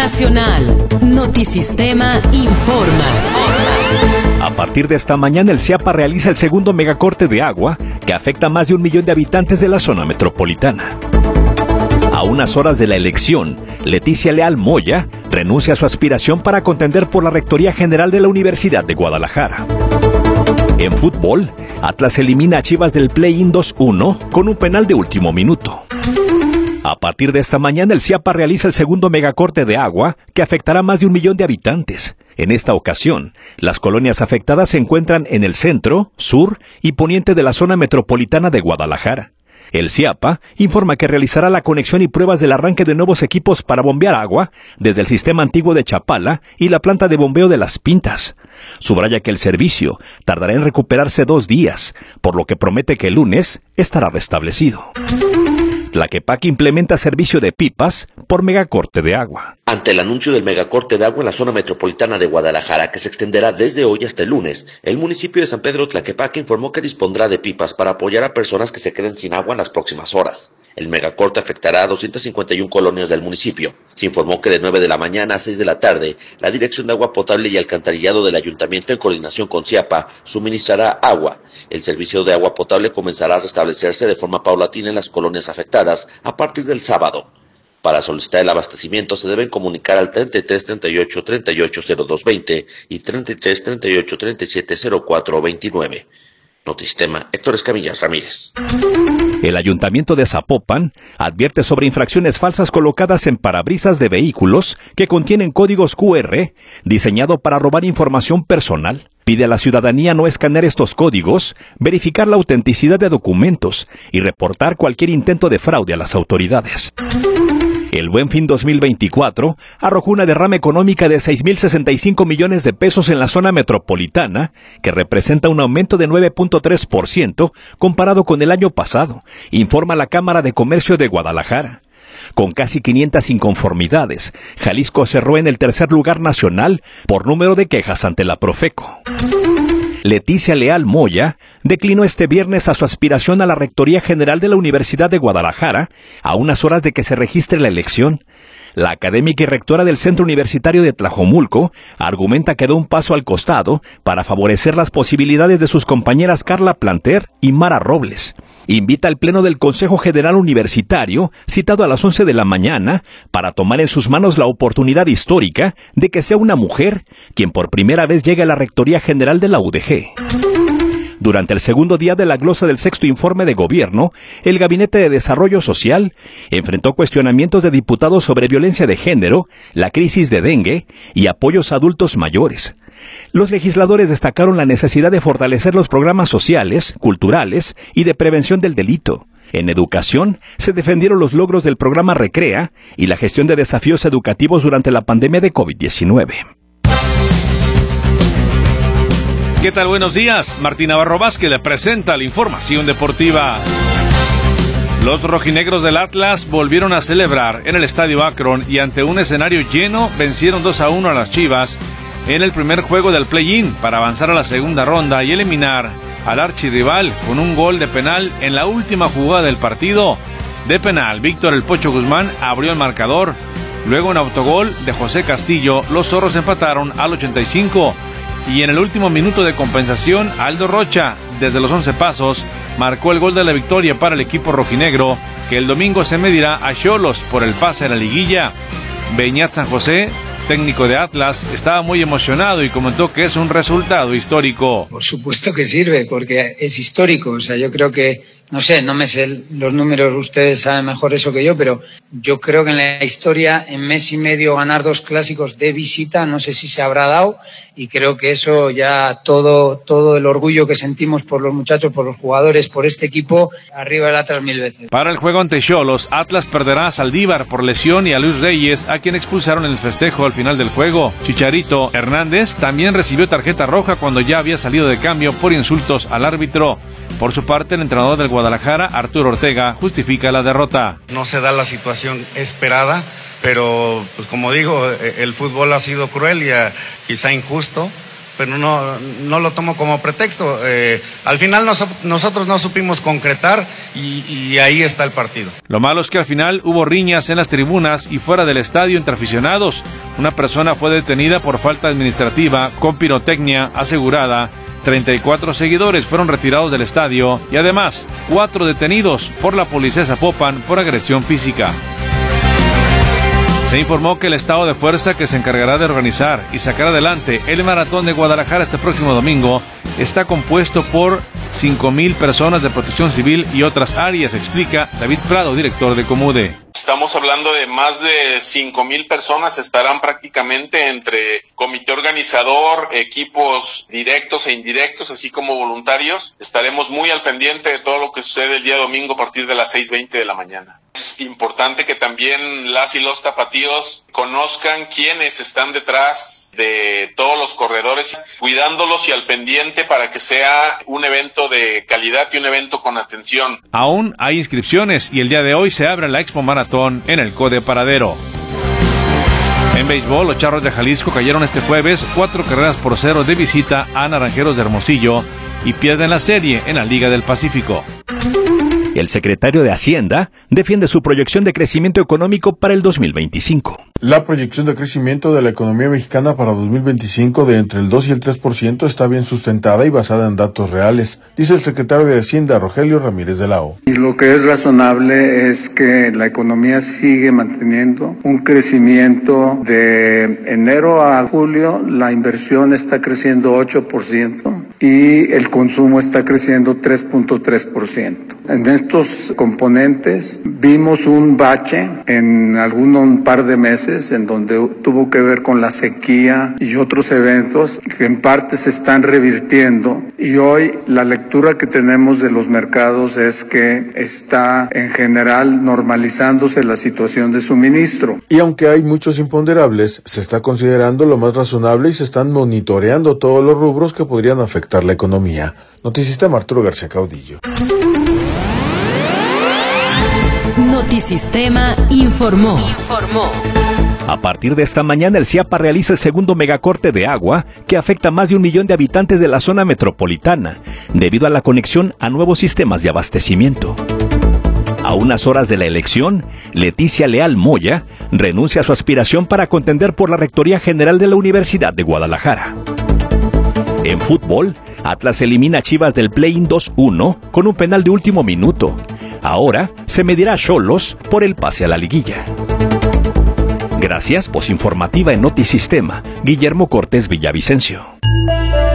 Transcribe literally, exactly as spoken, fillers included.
Nacional. Notisistema informa. A partir de esta mañana, el Ciapa realiza el segundo megacorte de agua que afecta a más de un millón de habitantes de la zona metropolitana. A unas horas de la elección, Leticia Leal Moya renuncia a su aspiración para contender por la Rectoría General de la Universidad de Guadalajara. En fútbol, Atlas elimina a Chivas del Play-in dos uno con un penal de último minuto. A partir de esta mañana, el Ciapa realiza el segundo megacorte de agua que afectará a más de un millón de habitantes. En esta ocasión, las colonias afectadas se encuentran en el centro, sur y poniente de la zona metropolitana de Guadalajara. El Ciapa informa que realizará la conexión y pruebas del arranque de nuevos equipos para bombear agua desde el sistema antiguo de Chapala y la planta de bombeo de Las Pintas. Subraya que el servicio tardará en recuperarse dos días, por lo que promete que el lunes estará restablecido. Tlaquepaque implementa servicio de pipas por megacorte de agua. Ante el anuncio del megacorte de agua en la zona metropolitana de Guadalajara, que se extenderá desde hoy hasta el lunes, el municipio de San Pedro Tlaquepaque informó que dispondrá de pipas para apoyar a personas que se queden sin agua en las próximas horas. El megacorte afectará a doscientas cincuenta y una colonias del municipio. Se informó que de nueve de la mañana a seis de la tarde, la Dirección de Agua Potable y Alcantarillado del Ayuntamiento, en coordinación con Ciapa, suministrará agua. El servicio de agua potable comenzará a restablecerse de forma paulatina en las colonias afectadas a partir del sábado. Para solicitar el abastecimiento se deben comunicar al treinta y tres treinta y ocho treinta y ocho cero dos veinte y treinta y tres treinta y ocho treinta y siete cero cuatro veintinueve. Notisistema, Héctor Escamillas Ramírez. El Ayuntamiento de Zapopan advierte sobre infracciones falsas colocadas en parabrisas de vehículos que contienen códigos cu erre diseñado para robar información personal. Pide a la ciudadanía no escanear estos códigos, verificar la autenticidad de documentos y reportar cualquier intento de fraude a las autoridades. El Buen Fin dos mil veinticuatro arrojó una derrama económica de seis mil sesenta y cinco millones de pesos en la zona metropolitana, que representa un aumento de nueve punto tres por ciento comparado con el año pasado, informa la Cámara de Comercio de Guadalajara. Con casi quinientas inconformidades, Jalisco cerró en el tercer lugar nacional por número de quejas ante la Profeco. Leticia Leal Moya declinó este viernes a su aspiración a la Rectoría General de la Universidad de Guadalajara a unas horas de que se registre la elección. La académica y rectora del Centro Universitario de Tlajomulco argumenta que da un paso al costado para favorecer las posibilidades de sus compañeras Carla Planter y Mara Robles. Invita al Pleno del Consejo General Universitario, citado a las once de la mañana, para tomar en sus manos la oportunidad histórica de que sea una mujer quien por primera vez llegue a la Rectoría General de la U D G. Durante el segundo día de la glosa del sexto informe de gobierno, el Gabinete de Desarrollo Social enfrentó cuestionamientos de diputados sobre violencia de género, la crisis de dengue y apoyos a adultos mayores. Los legisladores destacaron la necesidad de fortalecer los programas sociales, culturales y de prevención del delito. En educación, se defendieron los logros del programa Recrea y la gestión de desafíos educativos durante la pandemia de COVID diecinueve. ¿Qué tal? Buenos días. Martín Navarro Vázquez le presenta la información deportiva. Los rojinegros del Atlas volvieron a celebrar en el Estadio Akron y ante un escenario lleno vencieron dos a uno a las Chivas en el primer juego del play-in para avanzar a la segunda ronda y eliminar al archirrival con un gol de penal en la última jugada del partido. De penal, Víctor El Pocho Guzmán abrió el marcador. Luego en autogol de José Castillo, los zorros empataron al ochenta y cinco. Y en el último minuto de compensación, Aldo Rocha, desde los once pasos, marcó el gol de la victoria para el equipo rojinegro, que el domingo se medirá a Xolos por el pase a la liguilla. Beñat San José, técnico de Atlas, estaba muy emocionado y comentó que es un resultado histórico. Por supuesto que sirve, porque es histórico. O sea, yo creo que, no sé, no me sé los números, ustedes saben mejor eso que yo, pero yo creo que en la historia, en mes y medio, ganar dos clásicos de visita, no sé si se habrá dado, y creo que eso ya todo, todo el orgullo que sentimos por los muchachos, por los jugadores, por este equipo, arriba del Atlas mil veces. Para el juego ante Xolos, Atlas perderá a Saldívar por lesión y a Luis Reyes, a quien expulsaron en el festejo al final del juego. Chicharito Hernández también recibió tarjeta roja cuando ya había salido de cambio por insultos al árbitro. Por su parte, el entrenador del Guadalajara, Arturo Ortega, justifica la derrota. No se da la situación esperada, pero pues como digo, el fútbol ha sido cruel y uh, quizá injusto, pero no, no lo tomo como pretexto. Eh, al final nos, nosotros no supimos concretar y, y ahí está el partido. Lo malo es que al final hubo riñas en las tribunas y fuera del estadio entre aficionados. Una persona fue detenida por falta administrativa con pirotecnia asegurada. treinta y cuatro seguidores fueron retirados del estadio y además cuatro detenidos por la policía de Zapopan por agresión física. Se informó que el estado de fuerza que se encargará de organizar y sacar adelante el Maratón de Guadalajara este próximo domingo está compuesto por cinco mil personas de protección civil y otras áreas, explica David Prado, director de Comude. Estamos hablando de más de cinco mil personas, estarán prácticamente entre comité organizador, equipos directos e indirectos, así como voluntarios. Estaremos muy al pendiente de todo lo que sucede el día domingo a partir de las seis veinte de la mañana. Es importante que también las y los tapatíos conozcan quiénes están detrás de todos los corredores, cuidándolos y al pendiente para que sea un evento de calidad y un evento con atención. Aún hay inscripciones y el día de hoy se abre la Expo Maratón en el Code Paradero. En béisbol, los Charros de Jalisco cayeron este jueves cuatro carreras por cero de visita a Naranjeros de Hermosillo y pierden la serie en la Liga del Pacífico. El secretario de Hacienda defiende su proyección de crecimiento económico para el dos mil veinticinco. La proyección de crecimiento de la economía mexicana para dos mil veinticinco de entre el dos y el tres por ciento está bien sustentada y basada en datos reales, dice el secretario de Hacienda, Rogelio Ramírez de la O. Y lo que es razonable es que la economía sigue manteniendo un crecimiento de enero a julio, la inversión está creciendo ocho por ciento y el consumo está creciendo tres punto tres por ciento. En estos componentes vimos un bache en algún un par de meses en donde tuvo que ver con la sequía y otros eventos que en parte se están revirtiendo y hoy la lectura que tenemos de los mercados es que está en general normalizándose la situación de suministro. Y aunque hay muchos imponderables, se está considerando lo más razonable y se están monitoreando todos los rubros que podrían afectar la economía. Noticista Arturo García Caudillo. Notisistema informó. Informó. A partir de esta mañana, el CIAPA realiza el segundo megacorte de agua que afecta a más de un millón de habitantes de la zona metropolitana, debido a la conexión a nuevos sistemas de abastecimiento. A unas horas de la elección, Leticia Leal Moya renuncia a su aspiración para contender por la Rectoría General de la Universidad de Guadalajara. En fútbol, Atlas elimina a Chivas del Play-in dos uno con un penal de último minuto. Ahora se medirá a Xolos por el pase a la liguilla. Gracias, voz informativa en Notisistema, Guillermo Cortés Villavicencio.